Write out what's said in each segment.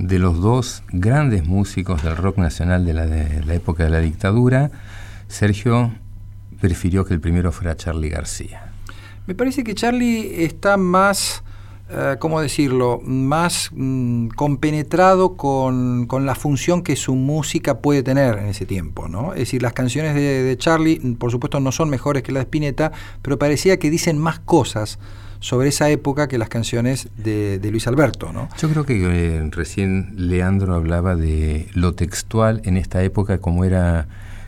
de los dos grandes músicos del rock nacional de la época de la dictadura, Sergio prefirió que el primero fuera Charly García. Me parece que Charly está más, ¿cómo decirlo?, más compenetrado con la función que su música puede tener en ese tiempo, ¿no? Es decir, las canciones de Charly, por supuesto, no son mejores que las de Spinetta, pero parecía que dicen más cosas sobre esa época que las canciones de Luis Alberto, ¿no? Yo creo que recién Leandro hablaba de lo textual en esta época, como era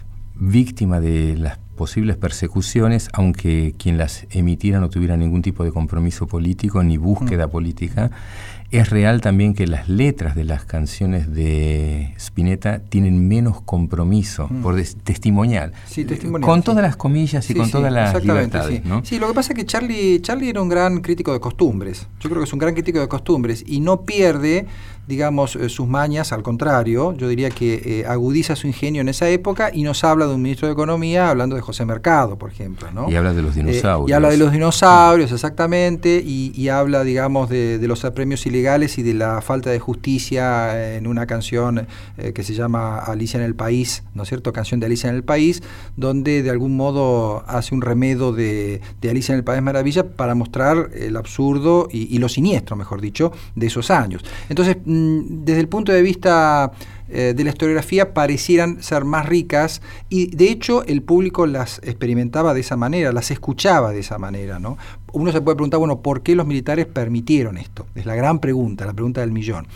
víctima de las posibles persecuciones, aunque quien las emitiera no tuviera ningún tipo de compromiso político ni búsqueda política. Es real también que las letras de las canciones de Spinetta tienen menos compromiso por testimonial, con todas las comillas y con todas las libertades, ¿no? Sí, lo que pasa es que Charly era un gran crítico de costumbres. Yo creo que es un gran crítico de costumbres y no pierde, digamos, sus mañas. Al contrario, yo diría que agudiza su ingenio en esa época y nos habla de un ministro de Economía hablando de José Mercado, por ejemplo, ¿no? Y habla de los dinosaurios. Y habla de los dinosaurios, exactamente, y habla, digamos, de los apremios ilegales y de la falta de justicia en una canción que se llama Alicia en el País, ¿no es cierto? Canción de Alicia en el País, donde de algún modo hace un remedo de Alicia en el País Maravilla para mostrar el absurdo y lo siniestro, mejor dicho, de esos años. Entonces, desde el punto de vista de la historiografía, parecieran ser más ricas y de hecho el público las experimentaba de esa manera, las escuchaba de esa manera, ¿no? Uno se puede preguntar, bueno, ¿por qué los militares permitieron esto? Es la gran pregunta, la pregunta del millón.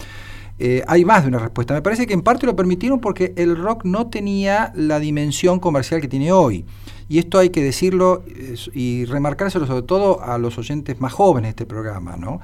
Hay más de una respuesta. Me parece que en parte lo permitieron porque el rock no tenía la dimensión comercial que tiene hoy. Y esto hay que decirlo y remarcárselo sobre todo a los oyentes más jóvenes de este programa, ¿no?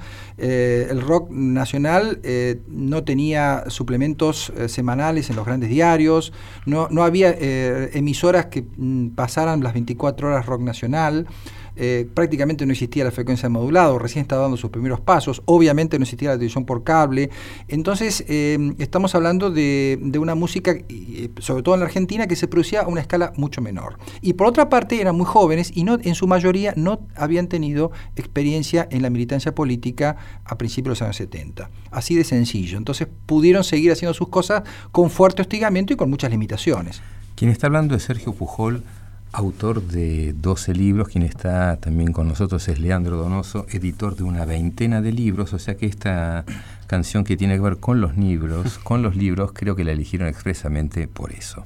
El rock nacional no tenía suplementos semanales en los grandes diarios, no había emisoras que pasaran las 24 horas rock nacional. Prácticamente no existía la frecuencia modulada, recién estaba dando sus primeros pasos, obviamente no existía la televisión por cable. Entonces estamos hablando de una música, sobre todo en la Argentina, que se producía a una escala mucho menor. Y por otra parte eran muy jóvenes y no, en su mayoría no habían tenido experiencia en la militancia política a principios de los años 70. Así de sencillo. Entonces pudieron seguir haciendo sus cosas con fuerte hostigamiento y con muchas limitaciones. Quien está hablando es Sergio Pujol, autor de 12 libros. Quien está también con nosotros es Leandro Donoso, editor de una veintena de libros, o sea que esta canción que tiene que ver con los libros, creo que la eligieron expresamente por eso.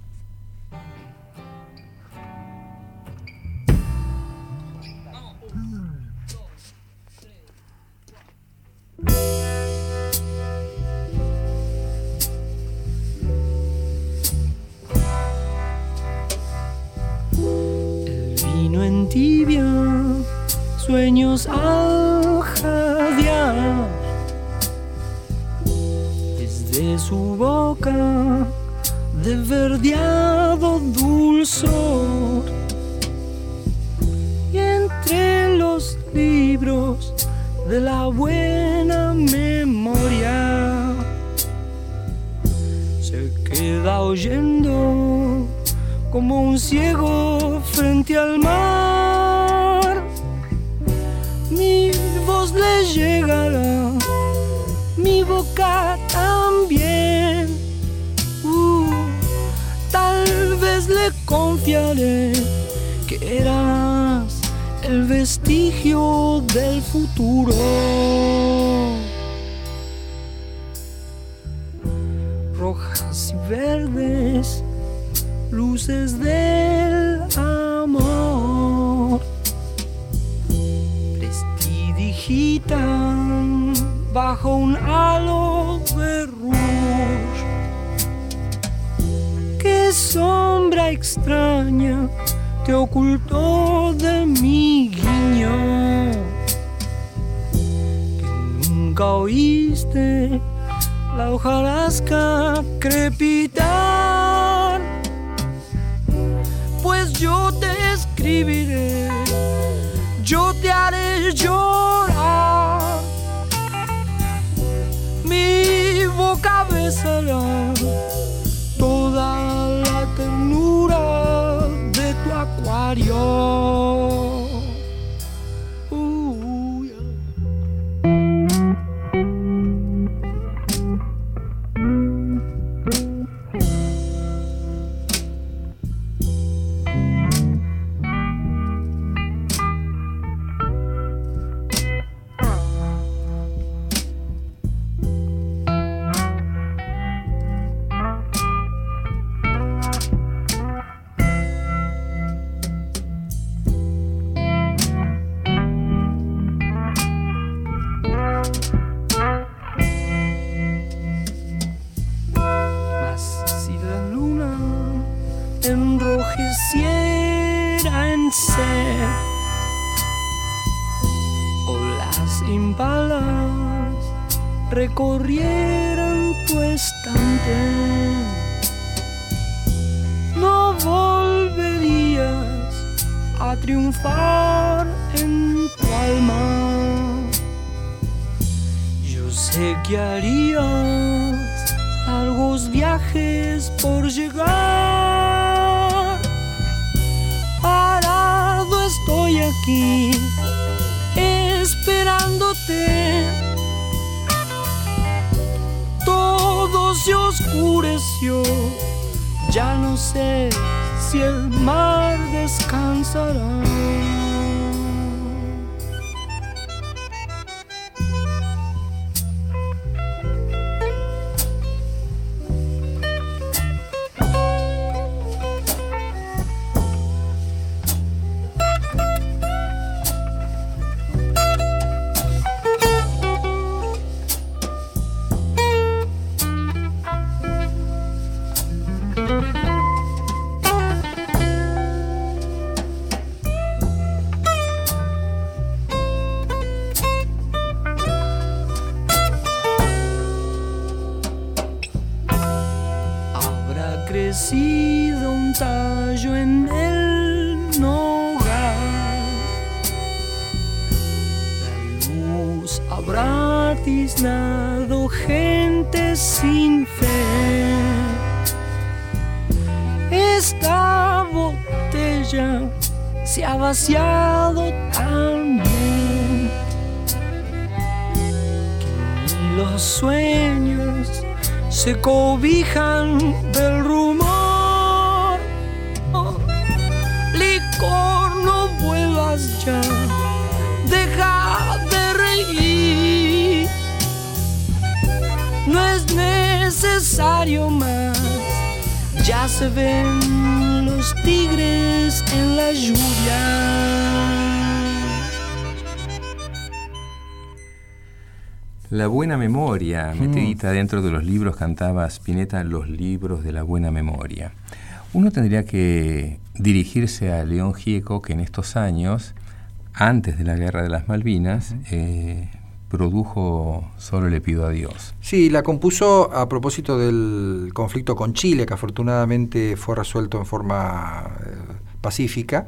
En tibia, sueños al jadear, desde su boca de verdeado dulzor, y entre los libros de la buena memoria se queda oyendo como un ciego frente al mar. Mi voz le llegará, mi boca también. Tal vez le confiaré que eras el vestigio del futuro. Rojas y verdes, luces del amor, prestidigitan bajo un halo de rouge. Qué sombra extraña te ocultó de mi guiño, que nunca oíste la hojarasca crepitar. Pues yo te escribiré, yo te haré llorar, mi boca besará toda la ternura de tu acuario. Yeah. sin sed. Olas impalas recorrieran tu estante. No volverías a triunfar en tu alma. Yo sé que harías largos viajes por llegar. Parado estoy aquí, esperándote. Todo se oscureció, ya no sé si el mar descansará. Crecido un tallo en el nogal, la luz habrá tiznado gente sin fe. Esta botella se ha vaciado también, que ni los sueños se cobijan del rumor. Licor, no vuelvas ya, deja de reír. No es necesario más, ya se ven los tigres en la lluvia. La buena memoria, metidita dentro de los libros, cantaba Spinetta, los libros de la buena memoria. Uno tendría que dirigirse a León Gieco, que en estos años, antes de la Guerra de las Malvinas, produjo Solo le pido a Dios. Sí, la compuso a propósito del conflicto con Chile, que afortunadamente fue resuelto en forma pacífica.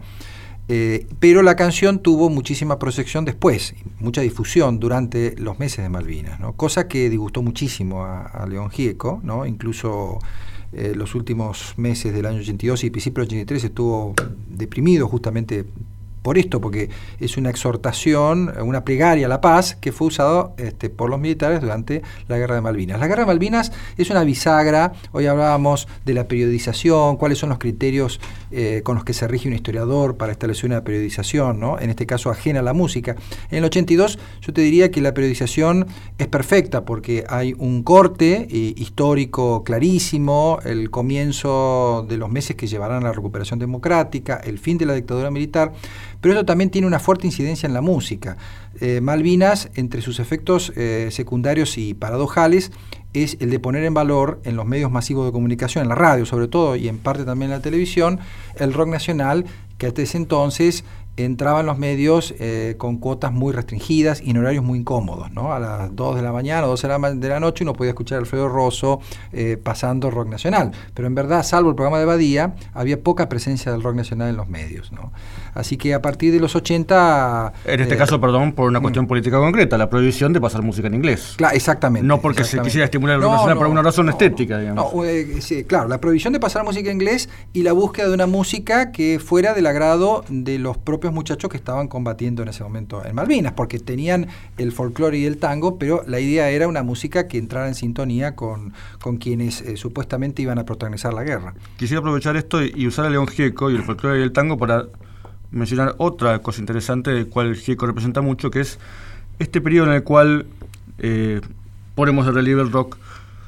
Pero la canción tuvo muchísima proyección después, mucha difusión durante los meses de Malvinas, ¿no? Cosa que disgustó muchísimo a León Gieco, ¿no? Incluso los últimos meses del año 82 y principios del 83 estuvo deprimido justamente por esto, porque es una exhortación, una plegaria a la paz que fue usado por los militares durante la Guerra de Malvinas. La Guerra de Malvinas es una bisagra. Yo hablábamos de la periodización, cuáles son los criterios con los que se rige un historiador para establecer una periodización, ¿no? En este caso ajena a la música. En el 82 yo te diría que la periodización es perfecta porque hay un corte histórico clarísimo, el comienzo de los meses que llevarán a la recuperación democrática, el fin de la dictadura militar, pero eso también tiene una fuerte incidencia en la música. Malvinas, entre sus efectos secundarios y paradojales, es el de poner en valor en los medios masivos de comunicación, en la radio sobre todo, y en parte también en la televisión, el rock nacional, que hasta ese entonces entraba en los medios con cuotas muy restringidas y en horarios muy incómodos, ¿no? A las 2 de la mañana o 12 de la noche uno podía escuchar a Alfredo Rosso pasando rock nacional, pero en verdad, salvo el programa de Badía, había poca presencia del rock nacional en los medios, ¿no? Así que a partir de los 80... En este caso, perdón, por una cuestión política concreta, la prohibición de pasar música en inglés. Claro, exactamente. No porque se quisiera estimular el rock nacional por una razón estética, digamos. Sí, claro, la prohibición de pasar música en inglés y la búsqueda de una música que fuera del agrado de los propios muchachos que estaban combatiendo en ese momento en Malvinas, porque tenían el folclore y el tango, pero la idea era una música que entrara en sintonía con quienes supuestamente iban a protagonizar la guerra. Quisiera aprovechar esto y usar a León Gieco y el folclore y el tango para mencionar otra cosa interesante del cual Gieco representa mucho, que es este periodo en el cual ponemos de relieve el rock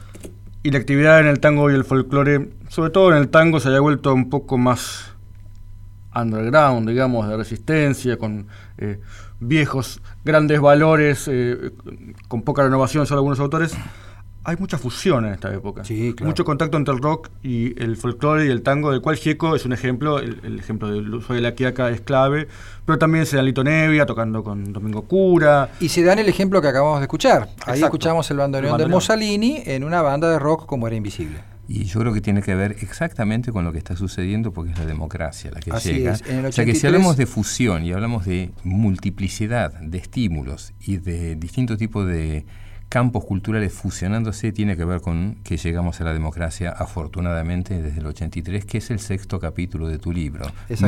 y la actividad en el tango y el folclore, sobre todo en el tango, se haya vuelto un poco más underground, digamos, de resistencia, con viejos, grandes valores, con poca renovación, solo algunos autores, hay mucha fusión en esta época. Sí, claro. Mucho contacto entre el rock y el folclore y el tango, del cual Gieco es un ejemplo. El ejemplo del uso de la quiaca es clave, pero también se da Lito Nevia tocando con Domingo Cura. Y se da en el ejemplo que acabamos de escuchar. Ahí Exacto. escuchamos el bandoneón de Mussolini en una banda de rock como Era Invisible. Y yo creo que tiene que ver exactamente con lo que está sucediendo, porque es la democracia la que Así llega. es. En el 83, o sea que si hablamos de fusión y hablamos de multiplicidad de estímulos y de distintos tipos de campos culturales fusionándose, tiene que ver con que llegamos a la democracia, afortunadamente, desde el 83, que es el sexto capítulo de tu libro.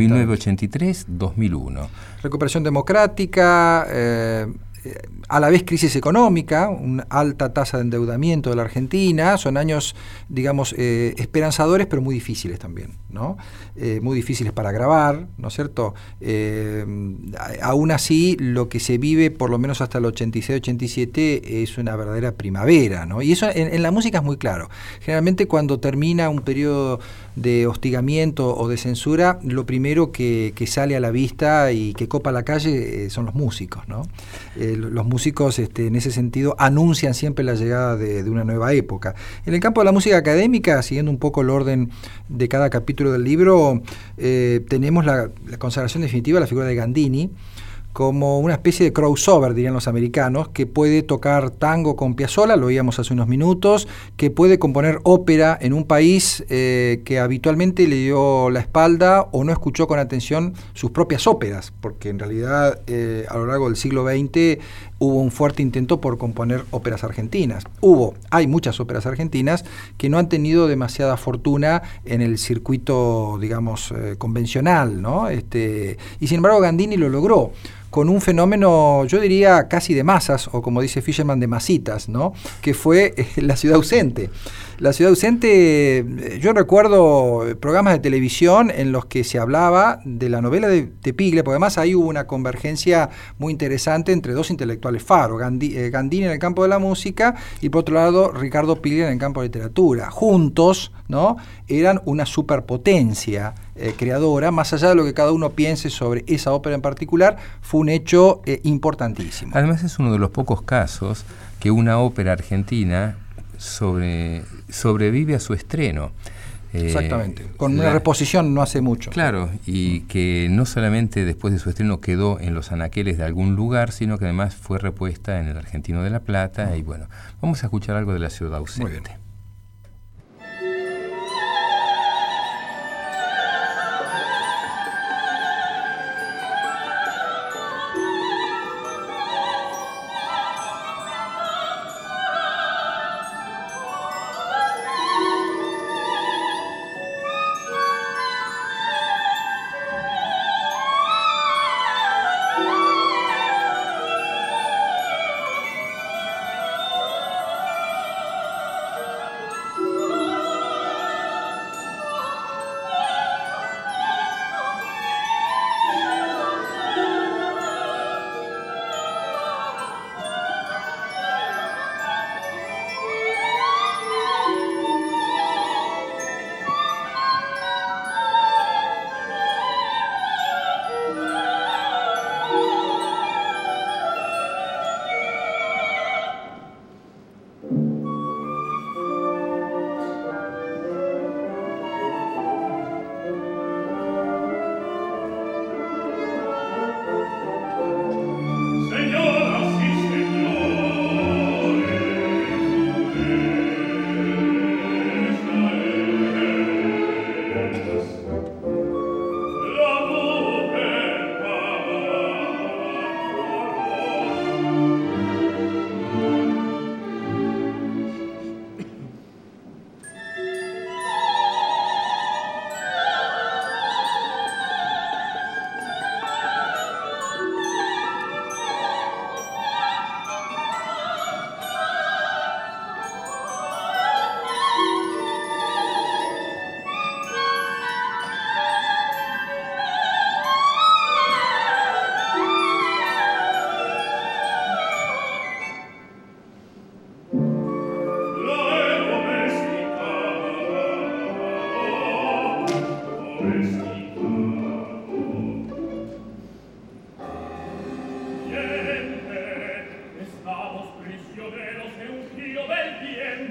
1983-2001. Recuperación democrática, a la vez crisis económica, una alta tasa de endeudamiento de la Argentina. Son años, digamos, esperanzadores, pero muy difíciles también, ¿no? Muy difíciles para grabar, ¿no es cierto? Aún así, lo que se vive, por lo menos hasta el 86-87, es una verdadera primavera, ¿no? Y eso en la música es muy claro. Generalmente cuando termina un periodo de hostigamiento o de censura, lo primero que sale a la vista y que copa la calle son los músicos, ¿no? Los músicos en ese sentido anuncian siempre la llegada de una nueva época. En el campo de la música académica, siguiendo un poco el orden de cada capítulo del libro, tenemos la consagración definitiva de la figura de Gandini como una especie de crossover, dirían los americanos, que puede tocar tango con Piazzolla, lo oíamos hace unos minutos, que puede componer ópera en un país que habitualmente le dio la espalda o no escuchó con atención sus propias óperas, porque en realidad a lo largo del siglo XX hubo un fuerte intento por componer óperas argentinas. Hay muchas óperas argentinas que no han tenido demasiada fortuna en el circuito, digamos, convencional, ¿no? Y sin embargo Gandini lo logró, con un fenómeno, yo diría, casi de masas, o como dice Fischerman, de masitas, ¿no? Que fue La Ciudad Ausente. La Ciudad Ausente, yo recuerdo programas de televisión en los que se hablaba de la novela de Piglia, porque además ahí hubo una convergencia muy interesante entre dos intelectuales faros, Gandini en el campo de la música y por otro lado Ricardo Piglia en el campo de literatura. Juntos, ¿no? Eran una superpotencia creadora, más allá de lo que cada uno piense sobre esa ópera en particular, fue un hecho importantísimo. Además es uno de los pocos casos que una ópera argentina sobrevive a su estreno. Exactamente, con una reposición no hace mucho. Claro, y que no solamente después de su estreno quedó en los anaqueles de algún lugar, sino que además fue repuesta en el Argentino de La Plata. Y bueno, vamos a escuchar algo de La Ciudad Ausente. Muy bien.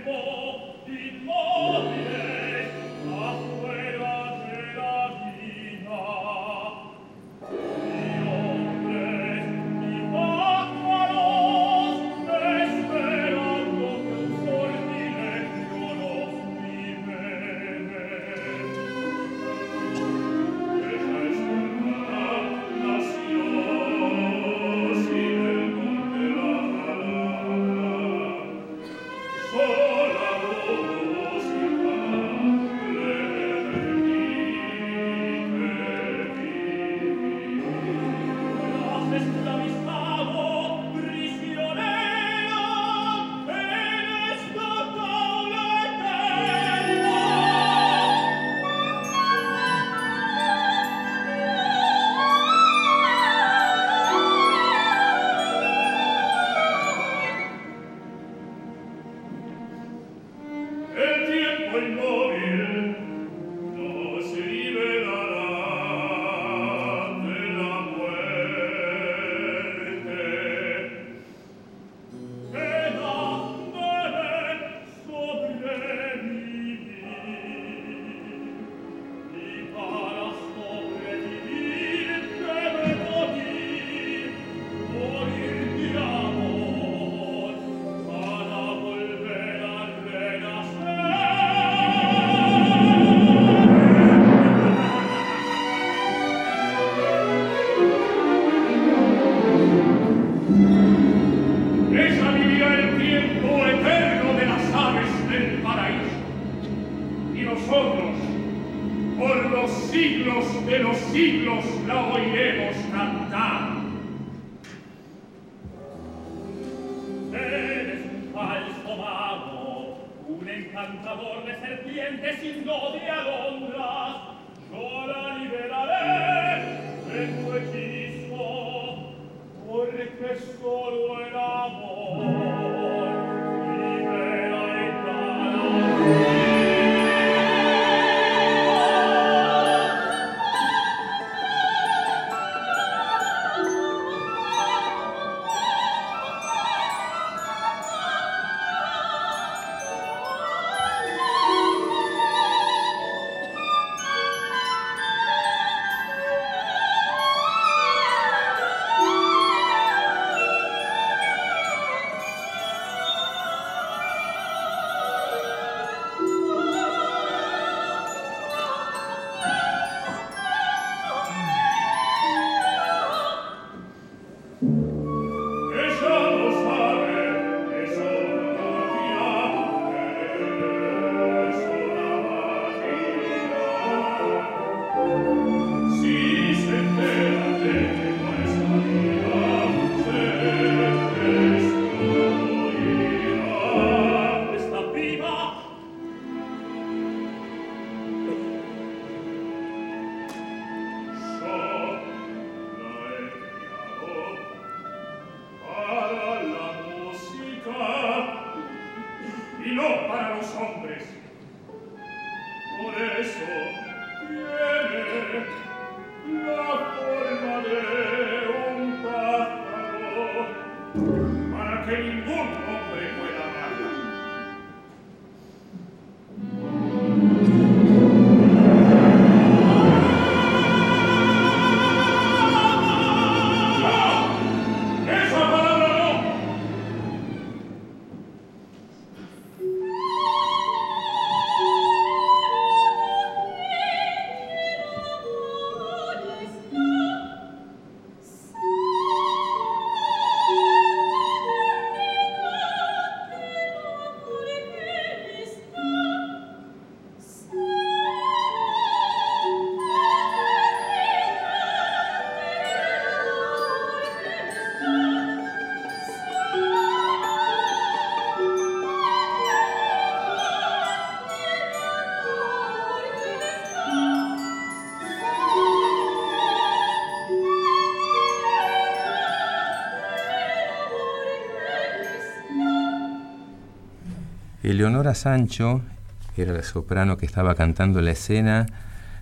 Eleonora Sancho era la soprano que estaba cantando la escena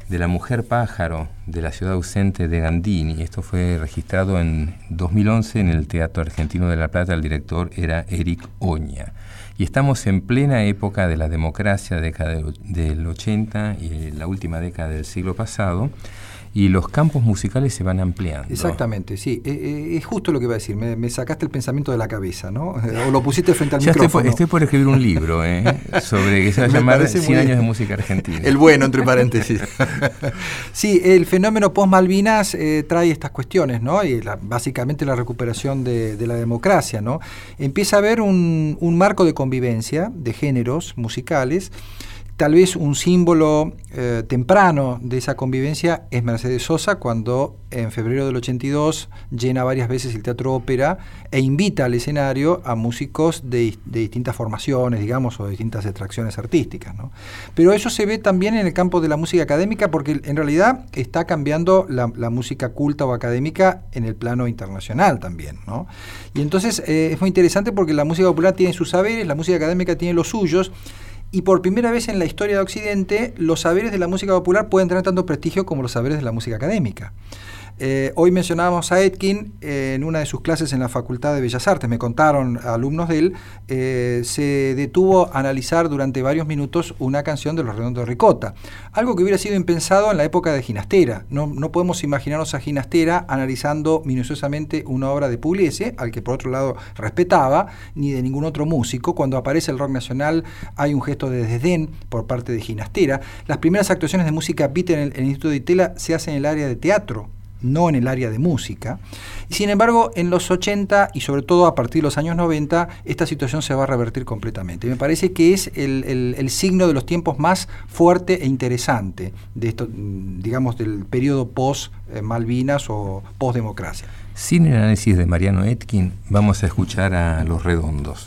de La mujer pájaro de la ciudad ausente de Gandini. Esto fue registrado en 2011 en el Teatro Argentino de La Plata. El director era Eric Oña. Y estamos en plena época de la democracia, década del 80 y la última década del siglo pasado, y los campos musicales se van ampliando. Exactamente, sí. Es justo lo que iba a decir. Me sacaste el pensamiento de la cabeza, ¿no? O lo pusiste frente al micrófono. Estoy por escribir un libro sobre que se va a llamar 100 años de música argentina. El bueno, entre paréntesis. Sí, el fenómeno post-Malvinas trae estas cuestiones, ¿no? Y básicamente la recuperación de la democracia, ¿no? Empieza a haber un marco de convivencia de géneros musicales. Tal vez un símbolo temprano de esa convivencia es Mercedes Sosa, cuando en febrero del 82 llena varias veces el Teatro Ópera e invita al escenario a músicos de distintas formaciones, digamos, o de distintas extracciones artísticas, ¿no? Pero eso se ve también en el campo de la música académica, porque en realidad está cambiando la música culta o académica en el plano internacional también, ¿no? Y entonces es muy interesante porque la música popular tiene sus saberes, la música académica tiene los suyos. Y por primera vez en la historia de Occidente, los saberes de la música popular pueden tener tanto prestigio como los saberes de la música académica. Hoy mencionábamos a Etkin en una de sus clases en la Facultad de Bellas Artes. Me contaron alumnos de él, se detuvo a analizar durante varios minutos una canción de Los Redondos de Ricota. Algo que hubiera sido impensado en la época de Ginastera. No podemos imaginarnos a Ginastera analizando minuciosamente una obra de Pugliese, al que por otro lado respetaba, ni de ningún otro músico. Cuando aparece el rock nacional hay un gesto de desdén por parte de Ginastera. Las primeras actuaciones de música beat en el Instituto de Itela se hacen en el área de teatro, no en el área de música. Y sin embargo, en los 80 y sobre todo a partir de los años 90, esta situación se va a revertir completamente. Y me parece que es el signo de los tiempos más fuerte e interesante de esto, digamos, del periodo post-Malvinas o post-democracia. Sin el análisis de Mariano Etkin, vamos a escuchar a Los Redondos.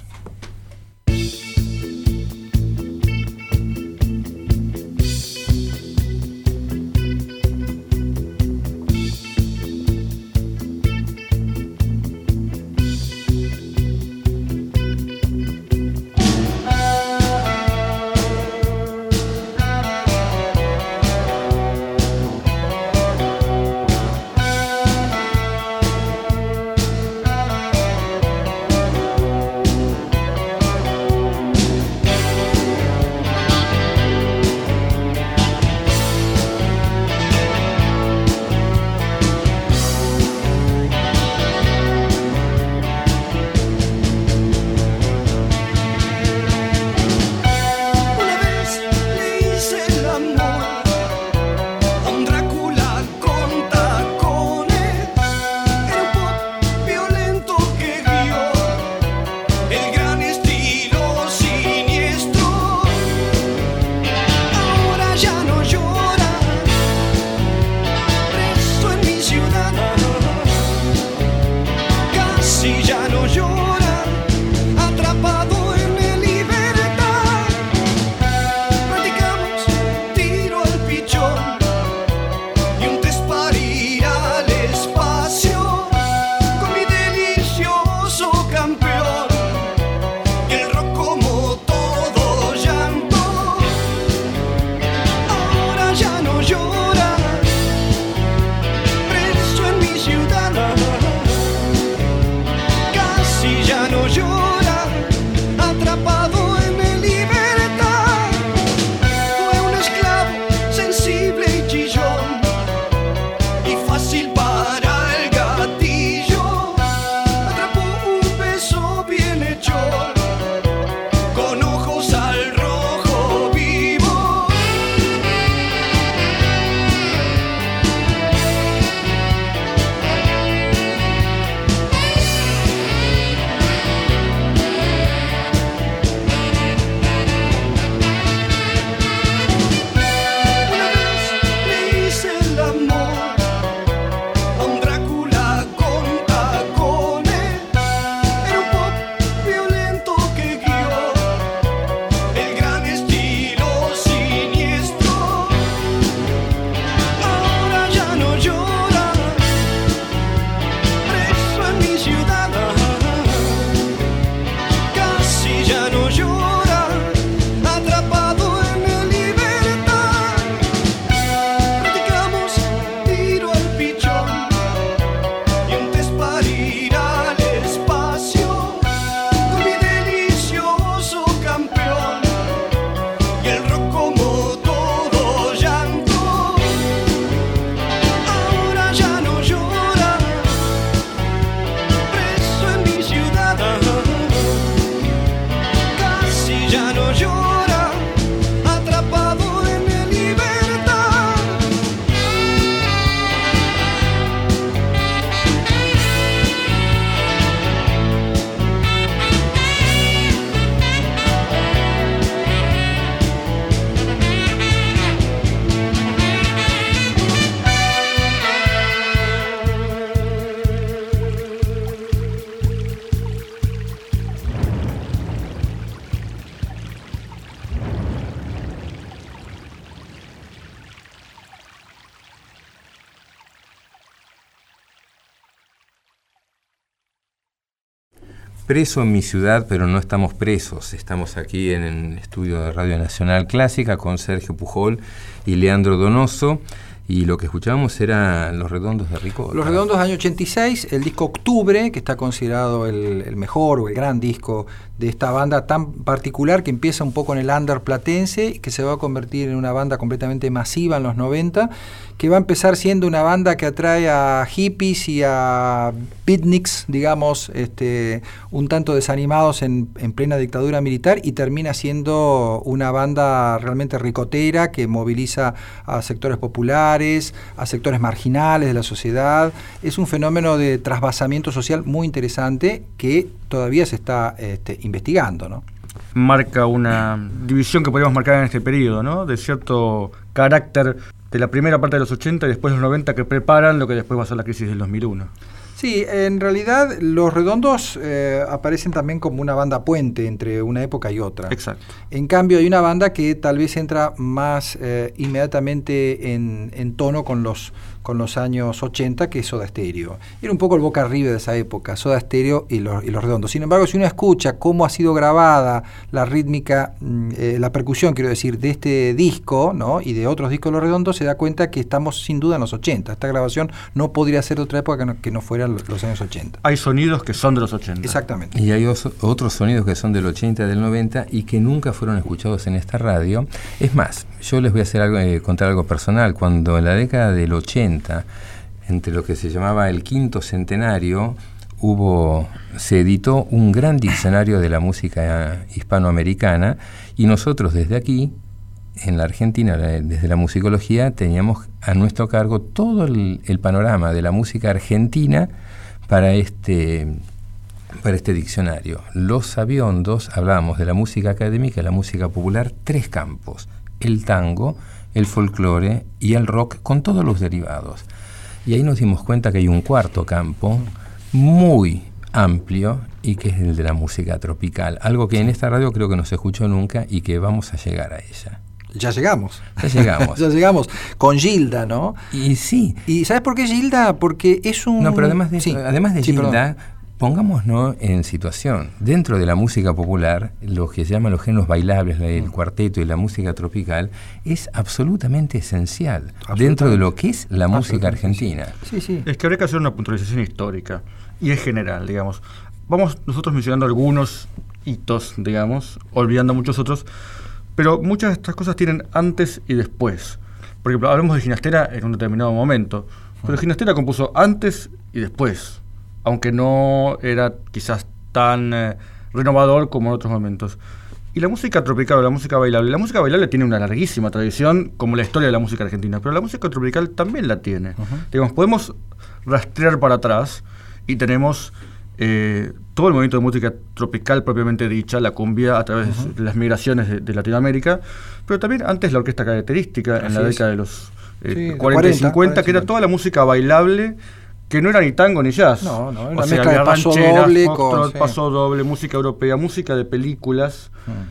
preso en mi ciudad, pero no estamos presos. Estamos aquí en el estudio de Radio Nacional Clásica con Sergio Pujol y Leandro Donoso. Y lo que escuchábamos era Los Redondos de Ricota. Los Redondos, año 86, el disco Octubre, que está considerado el mejor o el gran disco de esta banda tan particular, que empieza un poco en el under platense y que se va a convertir en una banda completamente masiva en los 90, que va a empezar siendo una banda que atrae a hippies y a beatniks, digamos, un tanto desanimados en plena dictadura militar, y termina siendo una banda realmente ricotera que moviliza a sectores populares, a sectores marginales de la sociedad. Es un fenómeno de trasvasamiento social muy interesante que todavía se está investigando, ¿no? Marca una división que podríamos marcar en este periodo, ¿no? De cierto carácter de la primera parte de los 80 y después de los 90, que preparan lo que después va a ser la crisis del 2001. Sí, en realidad Los Redondos aparecen también como una banda puente entre una época y otra. Exacto. En cambio, hay una banda que tal vez entra más inmediatamente en tono con los años 80, que es Soda Stereo. Era un poco el boca arriba de esa época, Soda Stereo y los Redondos. Sin embargo, si uno escucha cómo ha sido grabada la rítmica, la percusión, quiero decir, de este disco, ¿no?, y de otros discos de Los Redondos, se da cuenta que estamos sin duda en los 80. Esta grabación no podría ser de otra época que no fuera los años 80. Hay sonidos que son de los 80. Exactamente. Y hay otros sonidos que son del 80 y del 90 y que nunca fueron escuchados en esta radio. Es más, yo les voy a contar algo personal. Cuando en la década del 80, entre lo que se llamaba el quinto centenario, se editó un gran diccionario de la música hispanoamericana, y nosotros desde aquí, en la Argentina, desde la musicología, teníamos a nuestro cargo todo el panorama de la música argentina para este diccionario. Los Sabiondos hablábamos de la música académica, la música popular, 3 campos: el tango, el folclore y el rock, con todos los derivados. Y ahí nos dimos cuenta que hay un cuarto campo muy amplio, y que es el de la música tropical, algo que en esta radio creo que no se escuchó nunca y que vamos a llegar a ella. Ya llegamos. Ya llegamos. Con Gilda, ¿no? Y sí. ¿Y sabes por qué Gilda? Porque es un... No, pero además de Gilda, perdón, pongámonos en situación. Dentro de la música popular, lo que se llaman los géneros bailables, el cuarteto y la música tropical, es absolutamente esencial dentro de lo que es la música argentina. Sí, sí. Es que habría que hacer una puntualización histórica, y es general, digamos. Vamos nosotros mencionando algunos hitos, digamos, olvidando muchos otros, pero muchas de estas cosas tienen antes y después. Por ejemplo, hablamos de Ginastera en un determinado momento, pero Ginastera compuso antes y después, aunque no era quizás tan renovador como en otros momentos. Y la música tropical o la música bailable tiene una larguísima tradición, como la historia de la música argentina, pero la música tropical también la tiene. Digamos, podemos rastrear para atrás y tenemos todo el movimiento de música tropical propiamente dicha, la cumbia, a través de las migraciones de Latinoamérica, pero también antes la orquesta característica, en la década de los 40 y 50, que era toda la música bailable, que no era ni tango ni jazz. No, o una sea, mezcla de paso doble, paso doble, música europea, música de películas.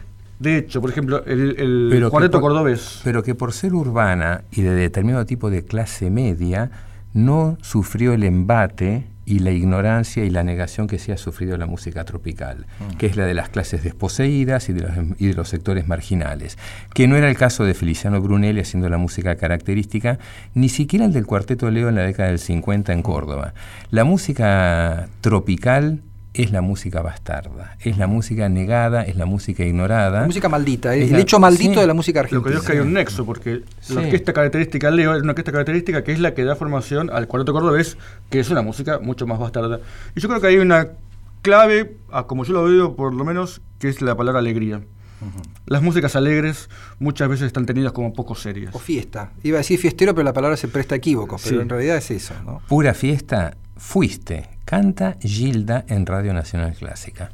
De hecho, por ejemplo, el cuarteto cordobés. Pero que por ser urbana y de determinado tipo de clase media, no sufrió el embate y la ignorancia y la negación que sí ha sufrido la música tropical, que es la de las clases desposeídas y de los sectores marginales, que no era el caso de Feliciano Brunelli haciendo la música característica, ni siquiera el del Cuarteto Leo en la década del 50 en Córdoba. La música tropical es la música bastarda, es la música negada, es la música ignorada. La música maldita, el hecho maldito de la música argentina. Lo que digo es que hay un nexo, porque la orquesta característica Leo es una orquesta característica que es la que da formación al cuarteto cordobés, que es una música mucho más bastarda. Y yo creo que hay una clave, como yo lo veo por lo menos, que es la palabra alegría. Las músicas alegres muchas veces están tenidas como poco serias. O fiesta. Iba a decir fiestero, pero la palabra se presta a equívocos, pero en realidad es eso, ¿no? Pura fiesta, fuiste. Canta Gilda en Radio Nacional Clásica.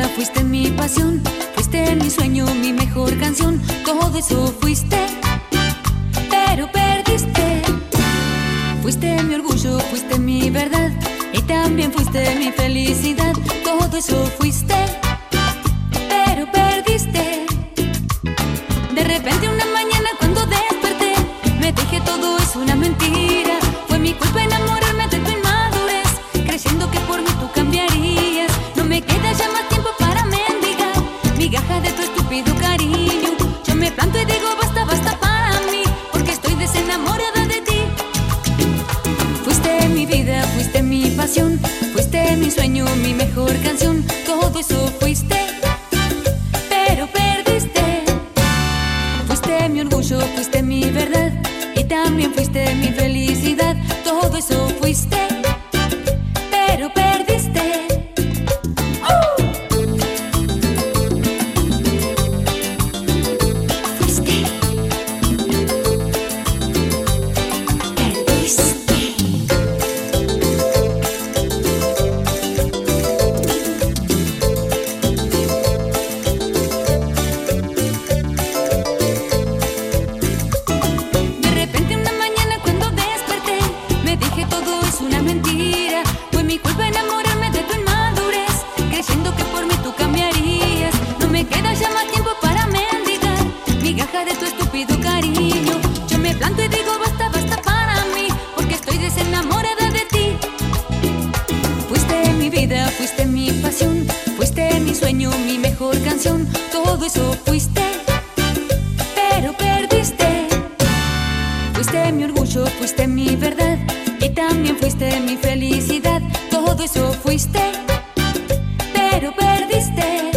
fuiste mi pasión, fuiste mi sueño, mi mejor canción, todo eso fuiste, pero perdiste. Fuiste mi orgullo, fuiste mi verdad, y también fuiste mi felicidad, todo eso fuiste, pero perdiste. De repente una mañana cuando desperté, me dije todo es una mentira, fue mi culpa enamorarme de tu inmadurez, creyendo que por mí tú cambiarías. No me queda ya más tiempo para mendigar migajas de tu estúpido cariño. Yo me planto y digo basta, basta para mí, porque estoy desenamorada de ti. Fuiste mi vida, fuiste mi pasión, fuiste mi sueño, mi mejor canción, todo eso fuiste, pero perdiste. Fuiste mi orgullo, fuiste mi verdad, y también fuiste mi felicidad, todo eso fuiste, pero perdiste. Fuiste mi pasión, fuiste mi sueño, mi mejor canción, todo eso fuiste, pero perdiste. Fuiste mi orgullo, fuiste mi verdad, y también fuiste mi felicidad, todo eso fuiste, pero perdiste.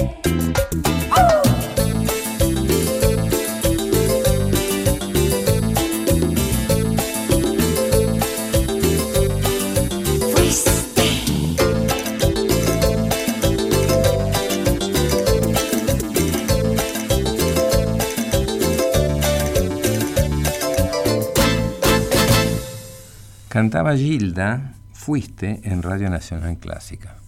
Cantaba Gilda, Fuiste, en Radio Nacional Clásica.